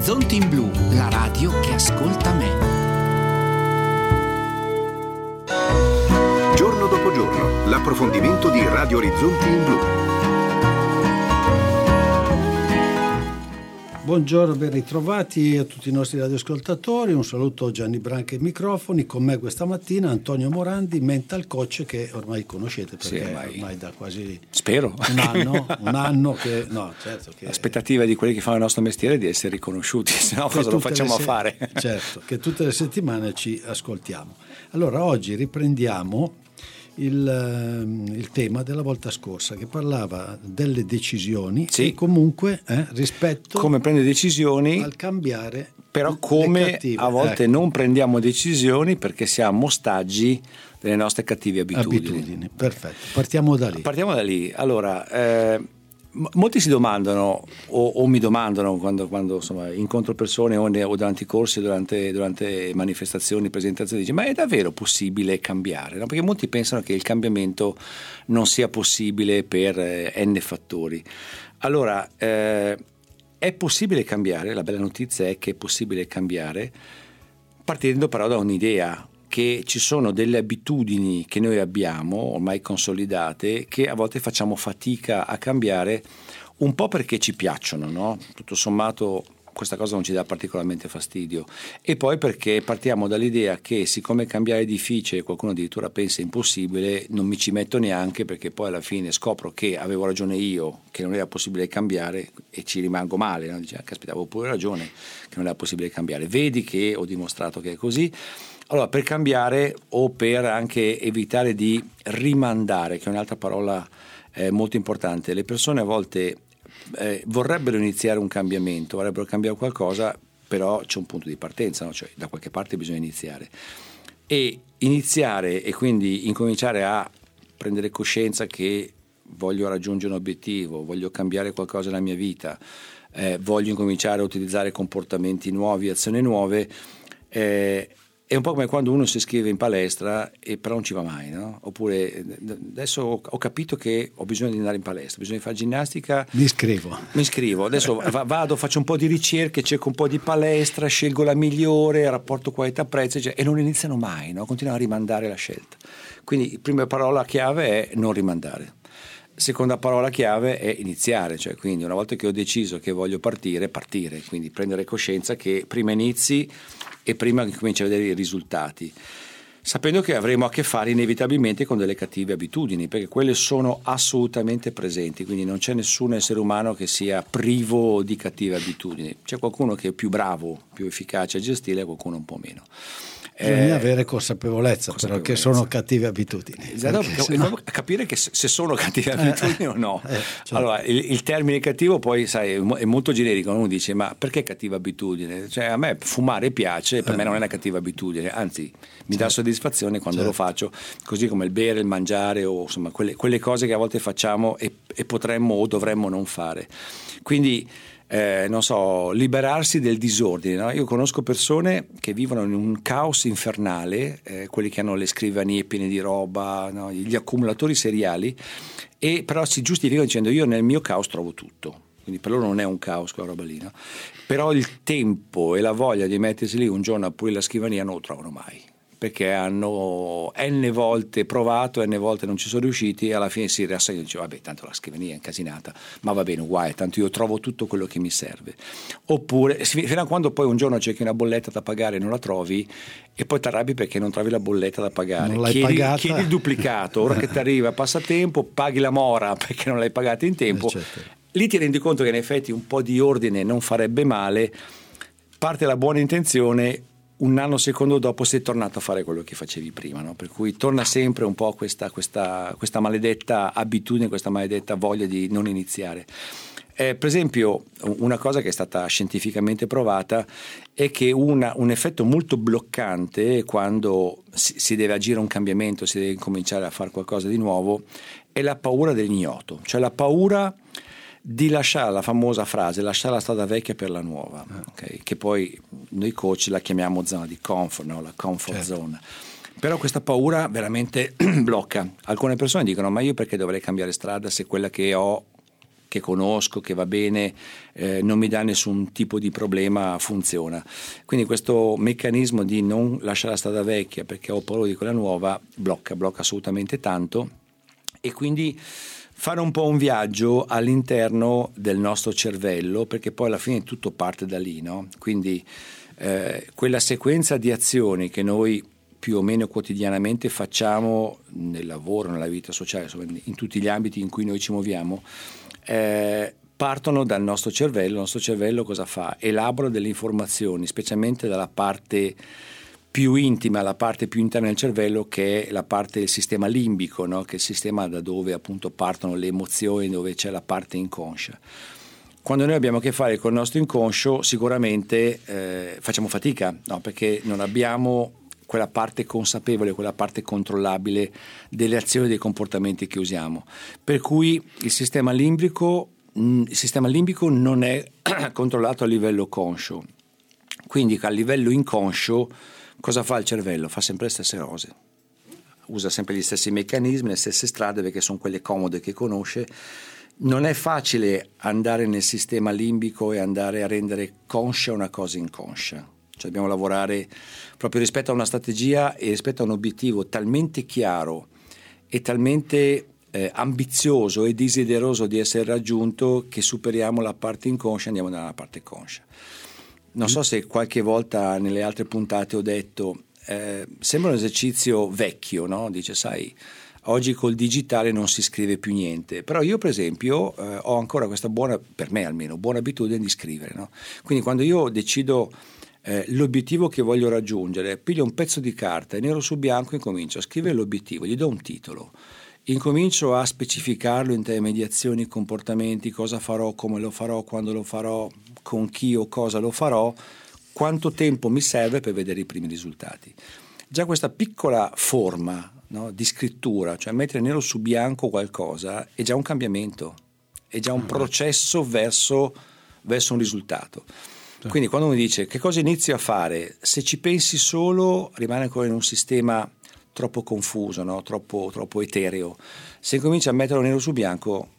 Orizzonti in Blu, la radio che ascolta me. Giorno dopo giorno, l'approfondimento di Radio Orizzonti in Blu. Buongiorno, ben ritrovati a tutti i nostri radioascoltatori. Un saluto a Gianni Branca ai microfoni. Con me questa mattina Antonio Morandi, mental coach, che ormai conoscete perché ormai da quasi spero un anno che no, certo che l'aspettativa di quelli che fanno il nostro mestiere è di essere riconosciuti, se no cosa lo facciamo a fare? Certo, che tutte le settimane ci ascoltiamo. Allora oggi riprendiamo il tema della volta scorsa, che parlava delle decisioni, sì, e comunque rispetto come prendere decisioni al cambiare, però come a volte non prendiamo decisioni perché siamo ostaggi delle nostre cattive abitudini. Perfetto, partiamo da lì. Allora, molti si domandano o mi domandano quando insomma incontro persone o durante i corsi, durante manifestazioni, presentazioni, dice: ma è davvero possibile cambiare? No? Perché molti pensano che il cambiamento non sia possibile per n fattori. Allora, è possibile cambiare, la bella notizia è che è possibile cambiare partendo però da un'idea, che ci sono delle abitudini che noi abbiamo ormai consolidate che a volte facciamo fatica a cambiare, un po' perché ci piacciono, no? Tutto sommato questa cosa non ci dà particolarmente fastidio, e poi perché partiamo dall'idea che siccome cambiare è difficile, qualcuno addirittura pensa impossibile, non mi ci metto neanche, perché poi alla fine scopro che avevo ragione io, che non era possibile cambiare, e ci rimango male, no? Dice: caspita, avevo pure ragione che non era possibile cambiare, vedi che ho dimostrato che è così. Allora, per cambiare o per anche evitare di rimandare, che è un'altra parola molto importante, le persone a volte vorrebbero iniziare un cambiamento, vorrebbero cambiare qualcosa, però c'è un punto di partenza, no? Cioè da qualche parte bisogna iniziare. E iniziare e quindi incominciare a prendere coscienza che voglio raggiungere un obiettivo, voglio cambiare qualcosa nella mia vita, voglio incominciare a utilizzare comportamenti nuovi, azioni nuove, è un po' come quando uno si iscrive in palestra e però non ci va mai, no? Oppure adesso ho capito che ho bisogno di andare in palestra, bisogna fare ginnastica, mi iscrivo, adesso vado, faccio un po' di ricerche, cerco un po' di palestra, scelgo la migliore, rapporto qualità-prezzo, e non iniziano mai, no? Continuano a rimandare la scelta. Quindi prima parola chiave è non rimandare. Seconda parola chiave è iniziare, cioè quindi una volta che ho deciso che voglio partire, quindi prendere coscienza che prima inizi e prima che cominci a vedere i risultati, sapendo che avremo a che fare inevitabilmente con delle cattive abitudini, perché quelle sono assolutamente presenti, quindi non c'è nessun essere umano che sia privo di cattive abitudini. C'è qualcuno che è più bravo, più efficace a gestirle, qualcuno un po' meno. Bisogna avere consapevolezza però che sono cattive abitudini, capire che se sono cattive abitudini o no. Certo. Allora il termine cattivo poi sai è molto generico, uno dice: ma perché cattiva abitudine? Cioè, a me fumare piace, per me non è una cattiva abitudine, anzi mi dà soddisfazione quando lo faccio, così come il bere, il mangiare, o insomma quelle cose che a volte facciamo e potremmo o dovremmo non fare. Quindi non so, liberarsi del disordine, no? Io conosco persone che vivono in un caos infernale, quelli che hanno le scrivanie piene di roba, no? Gli accumulatori seriali, e però si giustificano dicendo: io nel mio caos trovo tutto. Quindi per loro non è un caos quella roba lì, no? Però il tempo e la voglia di mettersi lì un giorno a pulire la scrivania non lo trovano mai, perché hanno n volte provato, n volte non ci sono riusciti, e alla fine si riassegnano e dice: vabbè, tanto la scrivania è incasinata, ma va bene, uguale, tanto io trovo tutto quello che mi serve. Oppure fino a quando poi un giorno cerchi una bolletta da pagare e non la trovi, e poi ti arrabbi perché non trovi la bolletta da pagare, chiedi il duplicato, ora che ti arriva passa tempo, paghi la mora perché non l'hai pagata in tempo, certo. Lì ti rendi conto che in effetti un po' di ordine non farebbe male, parte la buona intenzione, un anno secondo dopo sei tornato a fare quello che facevi prima, no? Per cui torna sempre un po' questa maledetta abitudine, questa maledetta voglia di non iniziare. Per esempio, una cosa che è stata scientificamente provata è che un effetto molto bloccante quando si deve agire un cambiamento, si deve cominciare a fare qualcosa di nuovo, è la paura dell'ignoto, cioè la paura di lasciare, la famosa frase, lasciare la strada vecchia per la nuova, okay? Che poi noi coach la chiamiamo zona di comfort, no? La comfort zone. Però questa paura veramente blocca. Alcune persone dicono: ma io perché dovrei cambiare strada se quella che ho che conosco, che va bene, non mi dà nessun tipo di problema, funziona. Quindi questo meccanismo di non lasciare la strada vecchia perché ho paura di quella nuova blocca assolutamente tanto, e quindi fare un po' un viaggio all'interno del nostro cervello, perché poi alla fine tutto parte da lì, no? Quindi quella sequenza di azioni che noi più o meno quotidianamente facciamo nel lavoro, nella vita sociale, insomma, in tutti gli ambiti in cui noi ci muoviamo, partono dal nostro cervello. Il nostro cervello cosa fa? Elabora delle informazioni, specialmente dalla parte più intima, la parte più interna del cervello, che è la parte del sistema limbico, no? Che è il sistema da dove appunto partono le emozioni, dove c'è la parte inconscia. Quando noi abbiamo a che fare con il nostro inconscio, sicuramente facciamo fatica, no? Perché non abbiamo quella parte consapevole, quella parte controllabile delle azioni e dei comportamenti che usiamo. Per cui il sistema limbico non è controllato a livello conscio. Quindi a livello inconscio cosa fa il cervello? Fa sempre le stesse cose. Usa sempre gli stessi meccanismi, le stesse strade, perché sono quelle comode che conosce. Non è facile andare nel sistema limbico e andare a rendere conscia una cosa inconscia. Cioè dobbiamo lavorare proprio rispetto a una strategia e rispetto a un obiettivo talmente chiaro e talmente ambizioso e desideroso di essere raggiunto, che superiamo la parte inconscia e andiamo nella parte conscia. Non so se qualche volta nelle altre puntate ho detto, sembra un esercizio vecchio, no? Dice, sai, oggi col digitale non si scrive più niente, però io per esempio ho ancora questa buona, per me almeno, buona abitudine di scrivere, no? Quindi quando io decido l'obiettivo che voglio raggiungere, piglio un pezzo di carta e nero su bianco incomincio a scrivere l'obiettivo, gli do un titolo, incomincio a specificarlo in termini di azioni, comportamenti, cosa farò, come lo farò, quando lo farò, con chi o cosa lo farò, quanto tempo mi serve per vedere i primi risultati. Già questa piccola forma, no, di scrittura, cioè mettere nero su bianco qualcosa, è già un cambiamento, è già un processo verso un risultato. Quindi quando mi dice che cosa inizio a fare, se ci pensi solo rimane ancora in un sistema troppo confuso, no? troppo etereo. Se incominci a metterlo nero su bianco,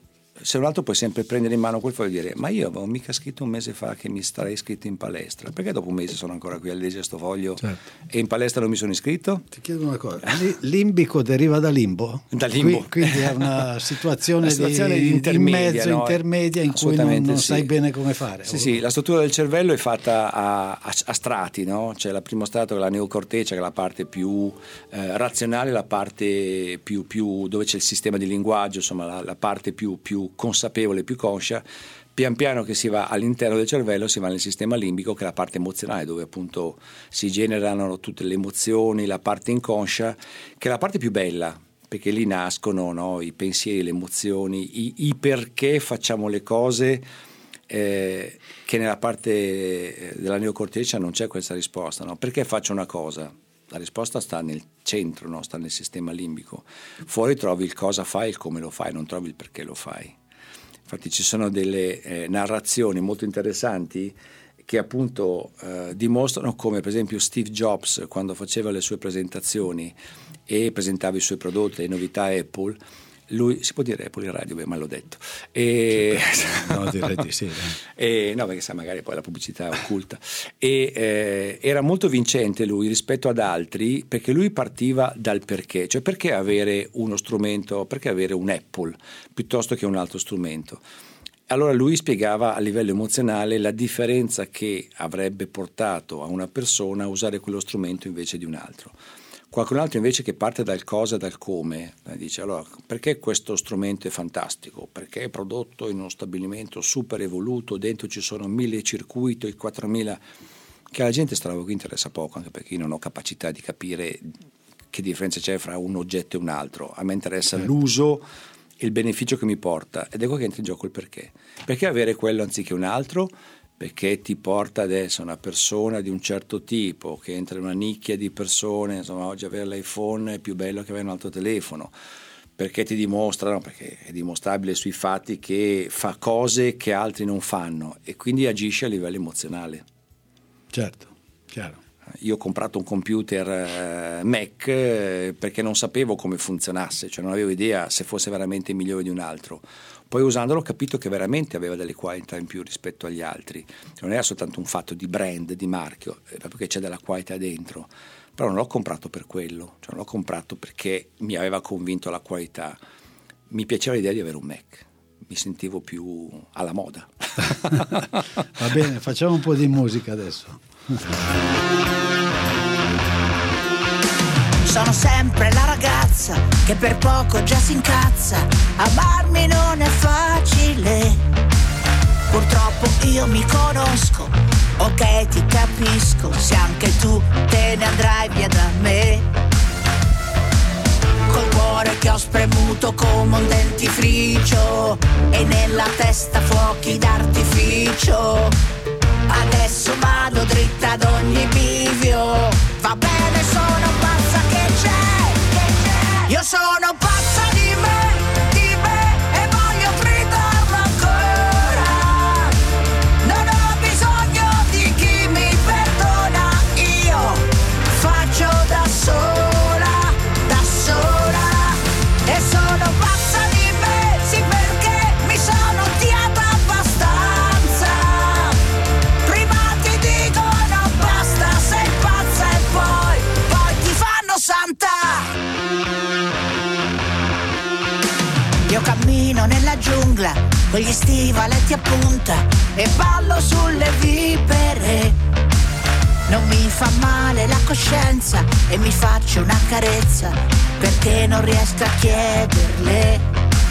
se un altro puoi sempre prendere in mano quel foglio e dire, ma io avevo mica scritto un mese fa che mi sarei iscritto in palestra, perché dopo un mese sono ancora qui a leggere sto foglio, certo, e in palestra non mi sono iscritto? Ti chiedo una cosa, limbico deriva da limbo? Da limbo. Quindi è una situazione di intermedia, no? Intermedia in cui non sai bene come fare. Sì, la struttura del cervello è fatta a strati, no? C'è la primo strato, che è la neocorteccia, che è la parte più razionale, la parte più dove c'è il sistema di linguaggio, insomma la parte più consapevole, più conscia. Pian piano che si va all'interno del cervello, si va nel sistema limbico, che è la parte emozionale, dove appunto si generano tutte le emozioni, la parte inconscia, che è la parte più bella, perché lì nascono, no, i pensieri, le emozioni, i perché facciamo le cose, che nella parte della neocorteccia non c'è questa risposta, no? Perché faccio una cosa? La risposta sta nel centro, no? Sta nel sistema limbico. Fuori trovi il cosa fai, il come lo fai, non trovi il perché lo fai. Infatti ci sono delle narrazioni molto interessanti che appunto dimostrano come, per esempio, Steve Jobs, quando faceva le sue presentazioni e presentava i suoi prodotti, le novità Apple, lui, si può dire Apple in radio? Beh, ma l'ho detto. No, direi di sì. No, perché sa, magari poi la pubblicità occulta. Era molto vincente lui rispetto ad altri, perché lui partiva dal perché, cioè perché avere uno strumento, perché avere un Apple piuttosto che un altro strumento. Allora lui spiegava a livello emozionale la differenza che avrebbe portato a una persona a usare quello strumento invece di un altro. Qualcun altro invece che parte dal cosa, dal come, dice allora perché questo strumento è fantastico? Perché è prodotto in uno stabilimento super evoluto, dentro ci sono 1000 circuiti, 4000, che alla gente sta roba qui interessa poco, anche perché io non ho capacità di capire che differenza c'è fra un oggetto e un altro. A me interessa l'uso e il beneficio che mi porta, ed è qua che entra in gioco il perché. Perché avere quello anziché un altro? Perché ti porta adesso una persona di un certo tipo che entra in una nicchia di persone, insomma oggi avere l'iPhone è più bello che avere un altro telefono, perché ti dimostrano, perché è dimostrabile sui fatti che fa cose che altri non fanno, e quindi agisce a livello emozionale. Certo, chiaro. io ho comprato un computer Mac perché non sapevo come funzionasse, cioè non avevo idea se fosse veramente migliore di un altro. Poi usandolo ho capito che veramente aveva delle qualità in più rispetto agli altri, non era soltanto un fatto di brand, di marchio, proprio che c'è della qualità dentro. Però non l'ho comprato per quello, cioè non l'ho comprato perché mi aveva convinto la qualità. Mi piaceva l'idea di avere un Mac, mi sentivo più alla moda. Va bene, facciamo un po' di musica adesso. Sono sempre la ragazza che per poco già si incazza. Amarmi non è facile. Purtroppo io mi conosco. Ok, ti capisco. Se anche tu te ne andrai via da me. Col cuore che ho spremuto come un dentifricio e nella testa fuochi d'artificio. Adesso vado dritta ad ogni bivio. Va bene, sono pazza che c'è. Io sono pazza di me e voglio gridarlo ancora. Non ho bisogno di chi mi perdona. Io faccio da sola, da sola. E sono pazza di me, sì, perché mi sono odiata abbastanza. Prima ti dicono basta, sei pazza e poi ti fanno santa. Io cammino nella giungla con gli stivaletti a punta e ballo sulle vipere. Non mi fa male la coscienza e mi faccio una carezza perché non riesco a chiederle.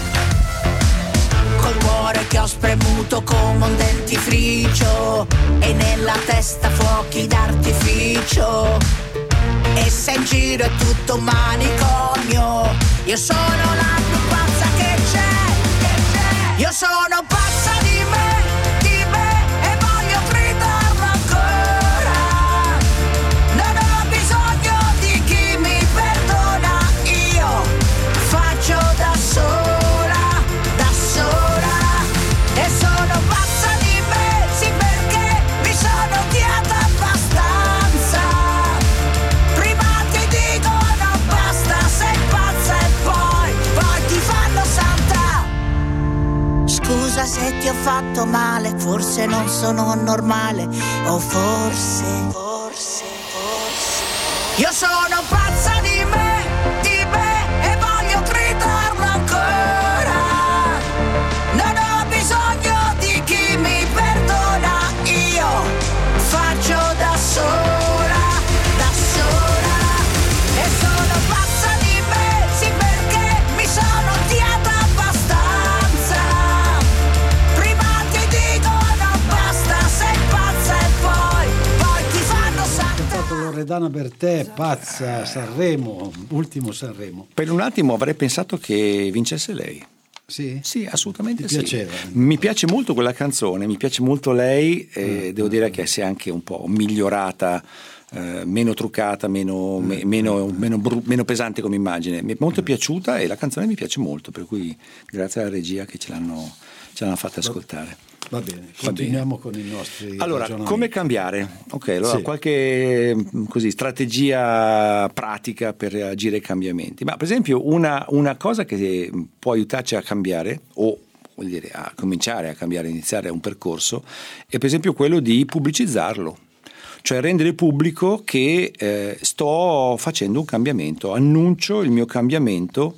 Col cuore che ho spremuto come un dentifricio e nella testa fuochi d'artificio. E se in giro è tutto un manicomio, io sono la più pazza che c'è. Io sono pazza di me e voglio gridarlo ancora. Non ho bisogno di chi mi perdona. Io faccio da sola, da sola. E sono pazza di me, sì, perché mi sono odiata abbastanza. Prima ti dicono basta, sei pazza e poi ti fanno santa. Scusa se ti ho fatto male, forse non sono normale, o forse. Io sono pazza di me e voglio gridarlo ancora. Non ho bisogno di chi mi perdona. Io faccio da sola, da sola. E sono pazza di me, sì, perché mi sono odiata abbastanza. Prima ti dicono basta, sei pazza e poi ti fanno santa. Loredana Bertè, pazza, Sanremo, ultimo Sanremo. Per un attimo avrei pensato che vincesse lei. Sì? Sì, assolutamente. Ti piaceva? Mi piace molto quella canzone, mi piace molto lei, devo dire che si è anche un po' migliorata, meno truccata, meno pesante come immagine. Mi è molto piaciuta e la canzone mi piace molto, per cui grazie alla regia che ce l'hanno fatta ascoltare. Va bene, continuiamo con i nostri Allora, ragionamenti. come cambiare? Ok, allora Sì. qualche strategia pratica per agire ai cambiamenti. Ma per esempio una cosa che può aiutarci a cambiare o vuol dire a cominciare a cambiare, iniziare un percorso, è per esempio quello di pubblicizzarlo. Cioè rendere pubblico che sto facendo un cambiamento, annuncio il mio cambiamento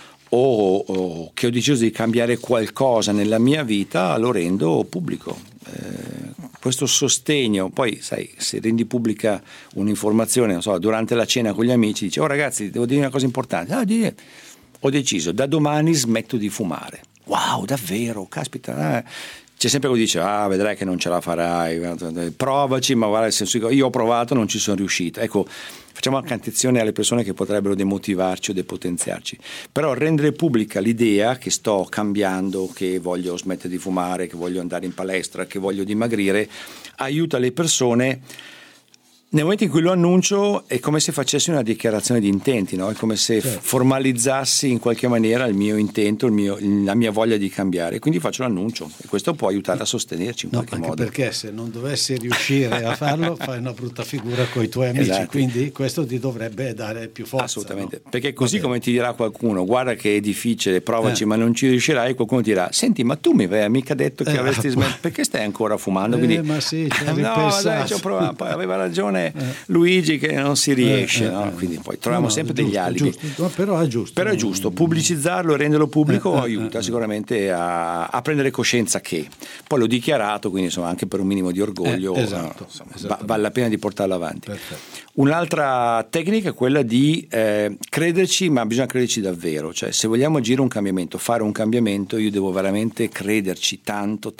o che ho deciso di cambiare qualcosa nella mia vita, lo rendo pubblico. Questo sostegno, poi sai, se rendi pubblica un'informazione, non so, durante la cena con gli amici, dici: oh ragazzi, devo dire una cosa importante, ho deciso, da domani smetto di fumare. Wow, davvero, caspita, C'è sempre quello che dice: vedrai che non ce la farai, provaci, ma guarda, io ho provato, non ci sono riuscito. Ecco, facciamo anche attenzione alle persone che potrebbero demotivarci o depotenziarci, però rendere pubblica l'idea che sto cambiando, che voglio smettere di fumare, che voglio andare in palestra, che voglio dimagrire, aiuta le persone Nel momento in cui lo annuncio è come se facessi una dichiarazione di intenti, no? È come se formalizzassi in qualche maniera il mio intento, la mia voglia di cambiare, quindi faccio l'annuncio e questo può aiutare a sostenerci in qualche modo. Perché se non dovessi riuscire a farlo fai una brutta figura con i tuoi amici, quindi questo ti dovrebbe dare più forza. Assolutamente, no? Perché così come ti dirà qualcuno, guarda che è difficile, provaci ma non ci riuscirai, qualcuno ti dirà, senti ma tu mi avevi mica detto che avresti smesso, perché stai ancora fumando? Quindi, ma sì, no, dai, ci ho provato, poi aveva ragione Luigi che non si riesce, no? Quindi poi troviamo sempre degli alibi. Però è giusto. Pubblicizzarlo e renderlo pubblico aiuta sicuramente a prendere coscienza che poi l'ho dichiarato, quindi insomma anche per un minimo di orgoglio vale la pena di portarlo avanti. Perfetto. Un'altra tecnica è quella di crederci, ma bisogna crederci davvero, cioè se vogliamo agire un cambiamento, fare un cambiamento, io devo veramente crederci tanto,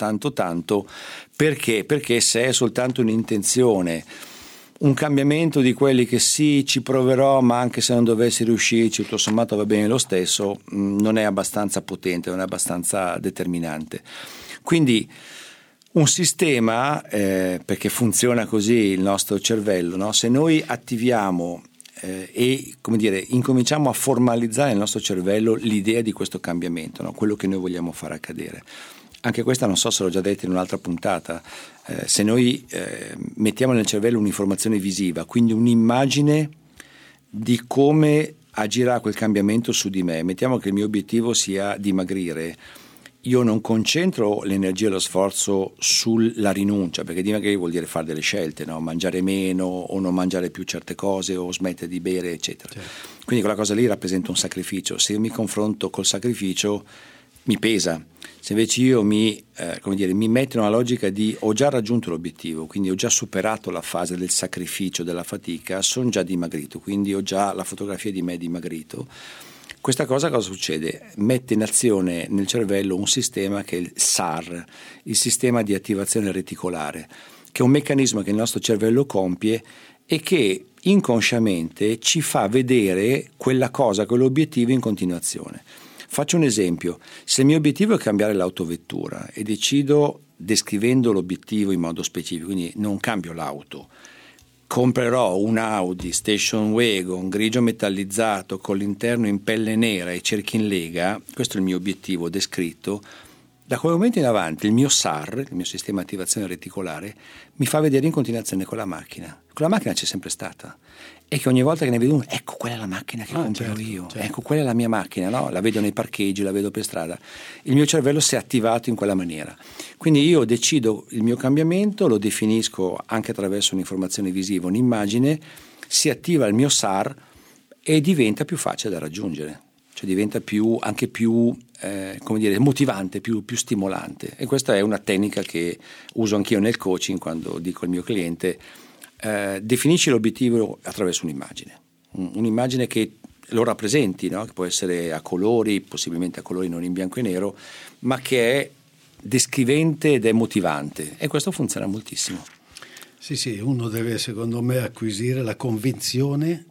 perché se è soltanto un'intenzione, un cambiamento di quelli che sì, ci proverò, ma anche se non dovessi riuscirci, tutto sommato va bene lo stesso, non è abbastanza potente, non è abbastanza determinante. Quindi un sistema, perché funziona così il nostro cervello, no? Se noi attiviamo e come dire, incominciamo a formalizzare nel nostro cervello l'idea di questo cambiamento, no? Quello che noi vogliamo fare accadere. Anche questa non so se l'ho già detto in un'altra puntata, se noi mettiamo nel cervello un'informazione visiva, quindi un'immagine di come agirà quel cambiamento su di me, mettiamo che il mio obiettivo sia dimagrire, io non concentro l'energia e lo sforzo sulla rinuncia, perché dimagrire vuol dire fare delle scelte, no? Mangiare meno o non mangiare più certe cose o smettere di bere eccetera. Certo. Quindi quella cosa lì rappresenta un sacrificio. Se io mi confronto col sacrificio mi pesa. Se invece io mi metto in una logica di ho già raggiunto l'obiettivo, quindi ho già superato la fase del sacrificio, della fatica, sono già dimagrito, quindi ho già la fotografia di me dimagrito. Questa cosa succede? Mette in azione nel cervello un sistema che è il SAR, il sistema di attivazione reticolare, che è un meccanismo che il nostro cervello compie e che inconsciamente ci fa vedere quella cosa, quell'obiettivo in continuazione. Faccio un esempio: se il mio obiettivo è cambiare l'autovettura e decido, descrivendo l'obiettivo in modo specifico, quindi non cambio l'auto, comprerò un Audi Station Wagon grigio metallizzato con l'interno in pelle nera e cerchi in lega, questo è il mio obiettivo descritto, da quel momento in avanti il mio SAR, il mio sistema di attivazione reticolare, mi fa vedere in continuazione quella macchina. Quella macchina c'è sempre stata. E che ogni volta che ne vedo uno, ecco quella è la macchina che comprerò io, ecco quella è la mia macchina, no? La vedo nei parcheggi, la vedo per strada, il mio cervello si è attivato in quella maniera. Quindi io decido il mio cambiamento, lo definisco anche attraverso un'informazione visiva, un'immagine, si attiva il mio SAR e diventa più facile da raggiungere, cioè diventa anche più motivante, più stimolante. E questa è una tecnica che uso anch'io nel coaching quando dico al mio cliente: definisci l'obiettivo attraverso un'immagine che lo rappresenti, no? Che può essere a colori, possibilmente a colori non in bianco e nero, ma che è descrivente ed è motivante, e questo funziona moltissimo. Sì, uno deve secondo me acquisire la convinzione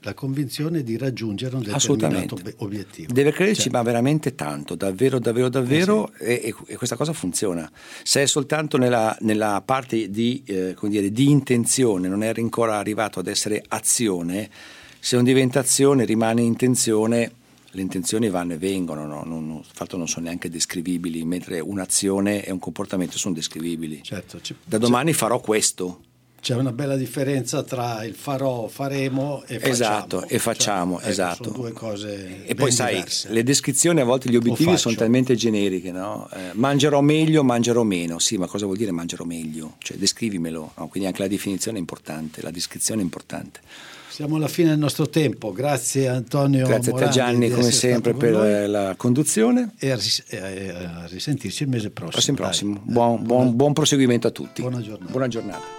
di raggiungere un determinato obiettivo. Deve crederci, ma veramente tanto, davvero, e questa cosa funziona. Se è soltanto nella parte di intenzione, non è ancora arrivato ad essere azione, se non diventa azione rimane intenzione, le intenzioni vanno e vengono, no? In fatto non sono neanche descrivibili, mentre un'azione e un comportamento sono descrivibili. Certo, da domani farò questo. C'è una bella differenza tra il faremo e facciamo. Esatto. Sono due cose e poi diverse. Sai, le descrizioni a volte, gli obiettivi sono talmente generiche, no? Mangerò meglio, mangerò meno. Sì, ma cosa vuol dire mangerò meglio? Cioè descrivimelo, no? Quindi anche la definizione è importante, la descrizione è importante. Siamo alla fine del nostro tempo, grazie Antonio. Grazie a te Gianni come sempre per la conduzione e a risentirci il mese prossimo. Buon proseguimento a tutti. Buona giornata. Buona giornata.